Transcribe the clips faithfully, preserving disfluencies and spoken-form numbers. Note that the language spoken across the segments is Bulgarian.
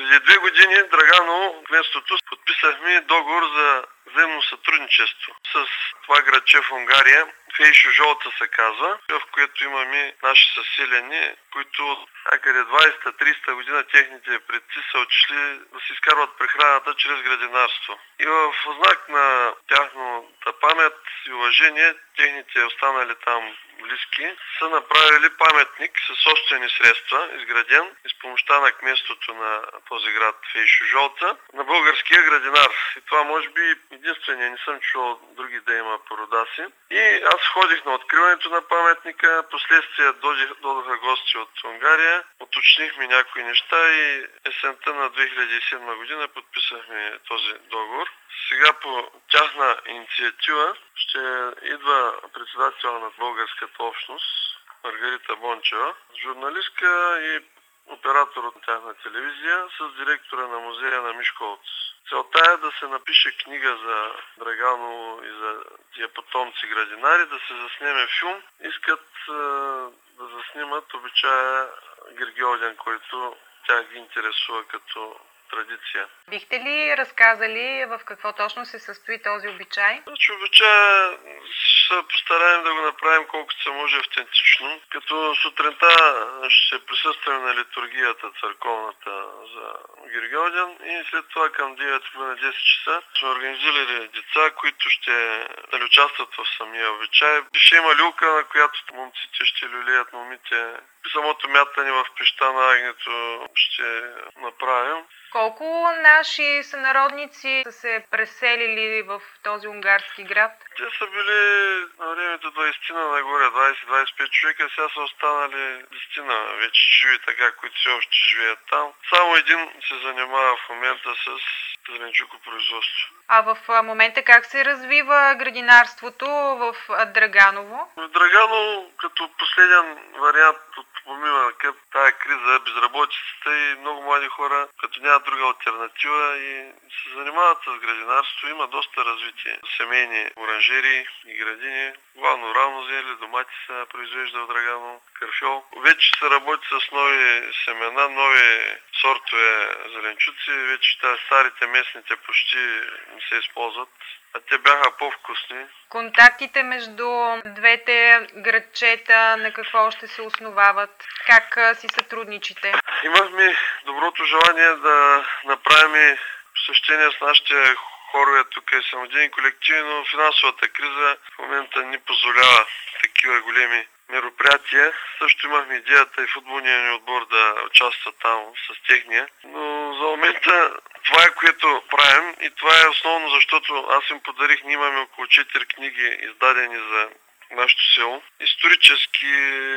Преди две години Драганово, кметството, подписахме договор за взаимно сътрудничество с това градче в Унгария, Фейшо Жолца се казва, в което имаме наши съселени, които някъде двадесета-тридесета година техните предци са отишли да си изкарват прехраната чрез градинарство. И в знак на тяхната памет и уважение, техните останали там близки са направили паметник със собствени средства, изграден и с помощта на кметството на този град Фейшо Жолца, на българския градинар. И това може би единствения, не съм чувал други да има по рода си. И аз ходих на откриването на паметника, последствие дойдоха гости от Унгария, уточнихме някои неща и есента на две хиляди и седма година подписахме този договор. Сега по тяхна инициатива ще идва председател на българската общност Маргарита Бончева, журналистка и оператор от тяхна телевизия с директора на музея на Мишковец. Целта е да се напише книга за Драганово и за тия потомци градинари, да се заснеме филм. Искат е, да заснимат обичая Гергьовден, който тях ги интересува като традиция. Бихте ли разказали в какво точно се състои този обичай? Значи обичая ще се постараем да го направим колкото се може автентично, като сутринта ще присъстваме на литургията църковната за Гергьовден и след това към девет на десет часа сме организирали деца, които ще дали участват в самия обичай. Ще има люлка, на която момците ще люлеят момите. Самото мятане в пещта на агнето ще направим. Колко наши сънародници са се преселили в този унгарски град? Те са били на времето двадесетина нагоре, двадесет-двадесет и пет човека, сега са останали десетина вече живи така, които все още живеят там. Само един се занимава в момента с зеленчукопроизводство. А в момента как се развива градинарството в Драганово? В Драганово като последен вариант от помива към тая криза, безработицата и много млади хора, като нямат друга алтернатива и се занимават с градинарство. Има доста развити семейни оранжери и градини. Главно равнозели, домати се произвежда в Драганово, карфьол. Вече се работи с нови семена, нови сортове зеленчуци. Вече тази старите местните почти не се използват, а те бяха по-вкусни. Контактите между двете градчета на какво ще се основават? Как си сътрудничите? Имахме доброто желание да направим посещение с нашите хорове тук и самодейни колективи, но финансовата криза в момента ни позволява такива големи мероприятия. Също имахме идеята и футболния ни отбор да участва там с техния. Но за момента това е, което правим и това е основно, защото аз им подарих, ние имаме около четири книги издадени за нашето село. Исторически,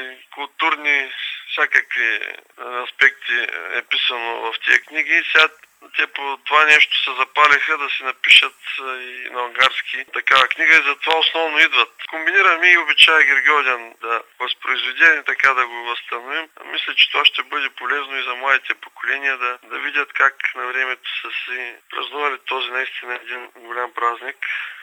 културни, всякакви аспекти е писано в тези книги и сега те по това нещо се запалиха да си напишат и на унгарски такава книга и затова основно идват. Комбинираме и обичая Гергьовден да възпроизведе и така да го възстановим. Мисля, че това ще бъде полезно и за младите поколения да, да видят как на времето са си празнували този наистина един голям празник.